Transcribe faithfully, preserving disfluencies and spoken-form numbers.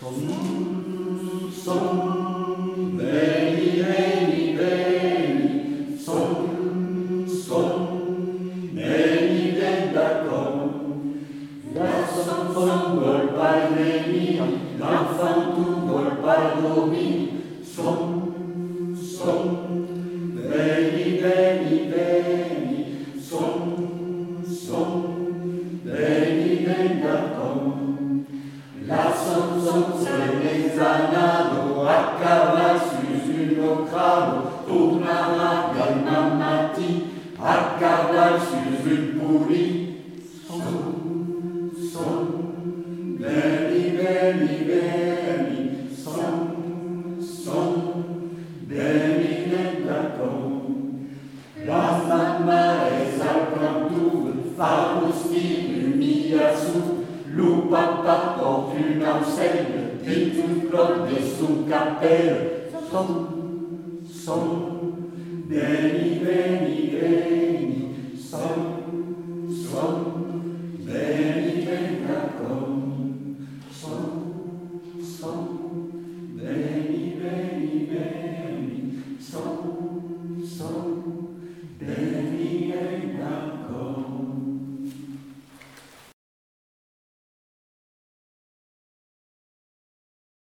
Son, son, veni, veni, veni, son, son, veni, venda con. La son, son, vol par veni, l'enfant tout vol par dormi, son, son, veni, veni, veni, son, son, veni, venda con. La son, son, se mezzanado, a cavallo su uno cravo, tornava gamma matti, a cavallo su un puri. Son, son, veni, veni, veni, son, son, veni, venda con. La mamma è al cantur, fa usti, umia su, lo papa porte une enseigne, dit tout proche de son capel. Son, son, veni,